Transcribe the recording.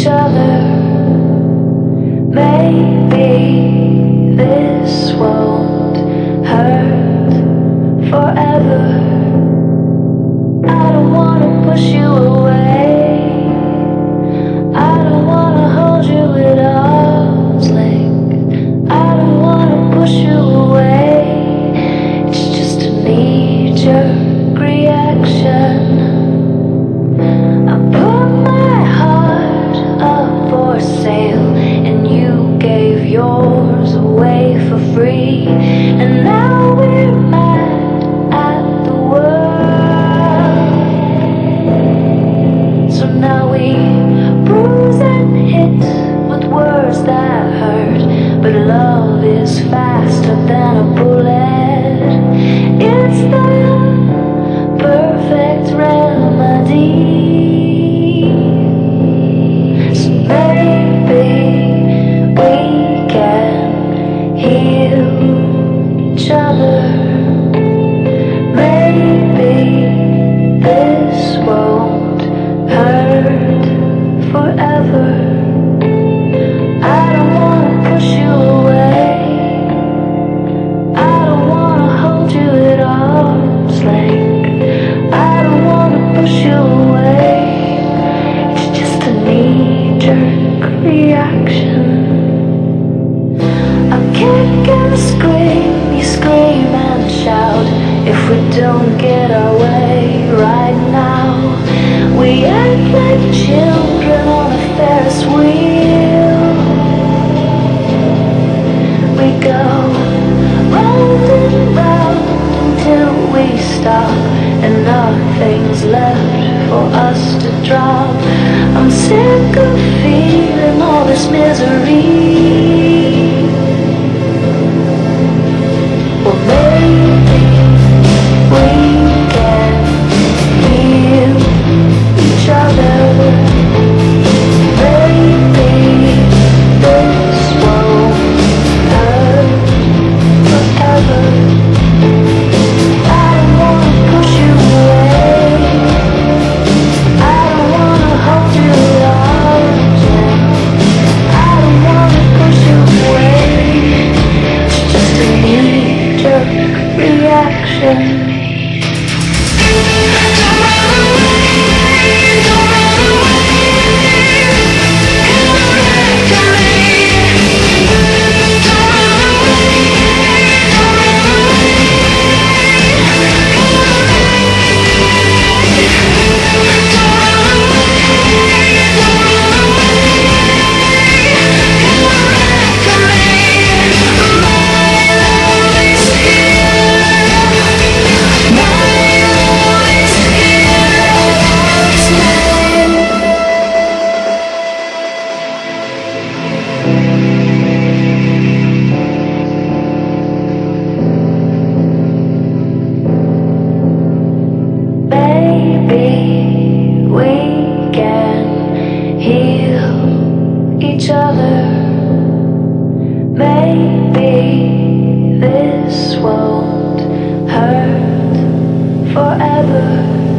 each other. Maybe this won't hurt forever. I don't wanna push you away. I don't wanna hold you at arm's length. I don't wanna push you away. It's just a knee-jerk reaction. I put my heart up for sale, and you gave yours away for free. And now we're mad at the world. So now we bruise and hit with words that hurt, but love is faster than a bullet. It's the perfect remedy. So maybe we can heal each other. Maybe this won't hurt forever. I don't wanna push you away. I don't wanna hold you at arm's length. I don't wanna push you away. It's just a knee-jerk reaction. I kick and scream, you scream and shout. If we don't get our way right now, we act like children on a Ferris wheel. We go round and round until we stop, and nothing's left for us to drop. I'm sick of feeling all this misery. Well, maybe we can heal each other. Maybe this won't hurt forever. I don't wanna push you away. I don't wanna hold you at arm's length. I don't wanna push you away. It's just a knee-jerk reaction. Don't run away, don't run away. Come back to me. Don't run away, don't run away. Come back to me. My love is here. My love is Maybe we can heal each other. Maybe this won't hurt forever.